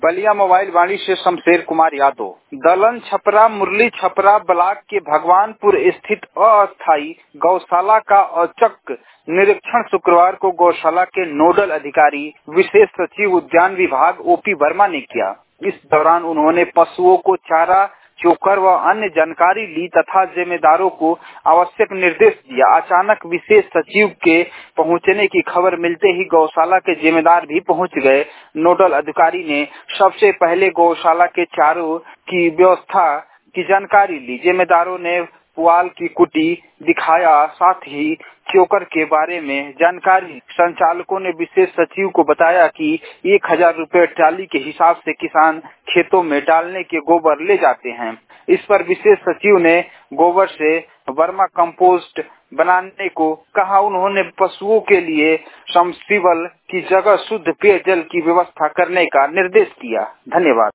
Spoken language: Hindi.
बलिया मोबाइल वाणी से शमशेर कुमार यादव। दलन छपरा मुरली छपरा ब्लॉक के भगवानपुर स्थित अस्थायी गौशाला का औचक निरीक्षण शुक्रवार को गौशाला के नोडल अधिकारी विशेष सचिव उद्यान विभाग ओपी वर्मा ने किया। इस दौरान उन्होंने पशुओं को चारा, चोकर व अन्य जानकारी ली तथा जिम्मेदारों को आवश्यक निर्देश दिया। अचानक विशेष सचिव के पहुंचने की खबर मिलते ही गौशाला के जिम्मेदार भी पहुंच गए। नोडल अधिकारी ने सबसे पहले गौशाला के चारों की व्यवस्था की जानकारी ली। जिम्मेदारों ने पुआल की कुटी दिखाया, साथ ही चोकर के बारे में जानकारी। संचालकों ने विशेष सचिव को बताया कि 1000 रुपए ट्राली के हिसाब से किसान खेतों में डालने के गोबर ले जाते हैं। इस पर विशेष सचिव ने गोबर से वर्मा कंपोस्ट बनाने को कहा। उन्होंने पशुओं के लिए सबमर्सिबल की जगह शुद्ध पेयजल की व्यवस्था करने का निर्देश दिया। धन्यवाद।